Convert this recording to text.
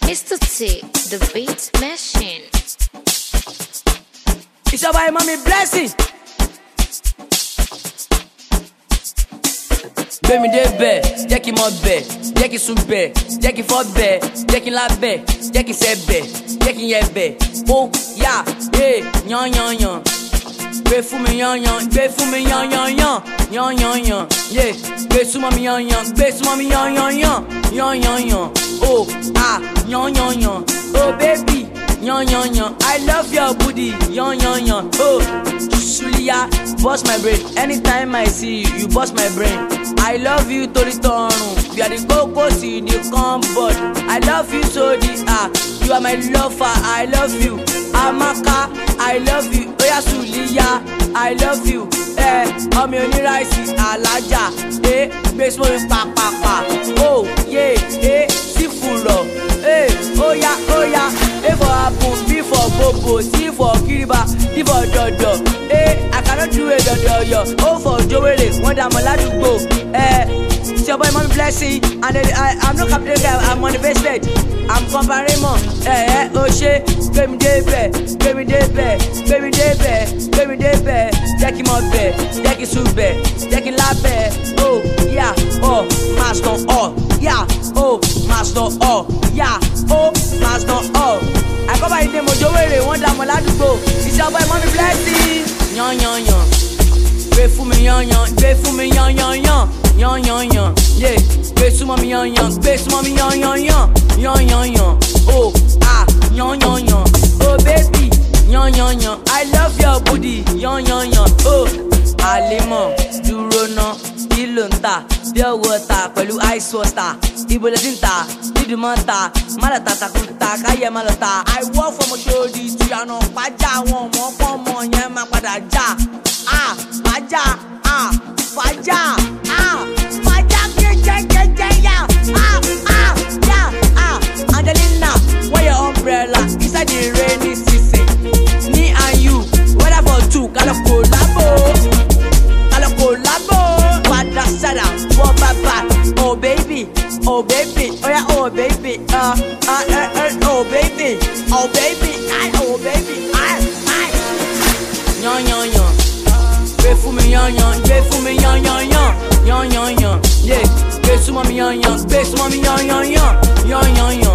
Mr. T, the beat machine. It's your boy, mommy blessing. Gbé mi dé bẹ̀, jẹ́ kí n mọ bẹ̀, jẹ́ kí n sùn bẹ̀, jẹ́ kí n fọ́ bẹ̀, jẹ́ kí n lá bẹ̀, jẹ́ kí n sẹ́ bẹ̀, jẹ́ kí n yẹ bẹ̀. Ó yá, yan yan yan. Gbé fún mi yan yan, gbé fún mi yan yan yan, yan yan yan. Gbé súnmọ́ mi yan yan, gbé súnmọ́ mi yan yan yan, yan yan yan. Ó yan yan yan. Oh baby, yan yan yan. I love your booty, yan yan yan. Oh, Sulia, bust my brain. Anytime I see you, you bust my brain. I love you to the torn. You are the cocos in the comfort. I love you so the you are my lover. I love you, Amaka. I love you, Oya Sulia. I love you, I'm your new rice, Alaja. Base me pa pa pa. Oh yeah, Sifuro. Oh yeah, for happen, B for Bobo, C for Kiriba, D for Dodo. I cannot do it, Dodo. O for Joey, one time I to go. It's your boy, mommy blessing, and I'm not captain guy. I'm on the best stage. I'm comparing more. Oh shit, gbé mi dé bẹ̀, gbé mi dé bẹ̀, gbé mi dé bẹ̀, gbé mi dé bẹ̀. Jẹ́ kí n mọ bẹ̀, jẹ́ kí n sùn bẹ̀, jẹ́ kí n lá bẹ̀. Oh yeah, oh master all, yeah, oh master all, yeah, oh master all. I come by the name of Joey, one time I to go. It's your boy, mommy blessing. Yan yan yan. Gbé fún mi yan yan, gbé fún mi yan yan yan, yan yan yan. Gbé súnmọ́ mi yan yan, gbé súnmọ́ mi yan yan yan, yan yan yan. Oh yan yan yan. Oh baby, yan yan yan. I love your booty, yan yan yan. Oh Àlímọ̀, dúró ná, kí ló ń tà? Pure water pẹ̀lú ice water. Ibo lẹ ti ń tà? Dídùmọ̀ ta, má lọ tàtàkùtà, káyẹ̀ má lọ ta. I work from Oṣòdì to Ìyànà Pàjá, àwọn ọmọ pọ́nmọ yẹn máa padà já. Pàjá, Pàjá, Pàjá jẹjẹjẹjẹ yá. Angelina, wear your umbrella inside the rainy season. Me and you, weather for two, kalo collabo. Quadra sada, for papa. Oh baby, oh baby, oh yeah, oh baby, oh baby, oh baby, oh baby, yan yan yan. Gbé fún mi yan yan, gbé fún mi yan yan yan, yan yan yan. Gbé súnmọ́ mi yan yan, gbé súnmọ́ mi yan yan yan, yan yan yan.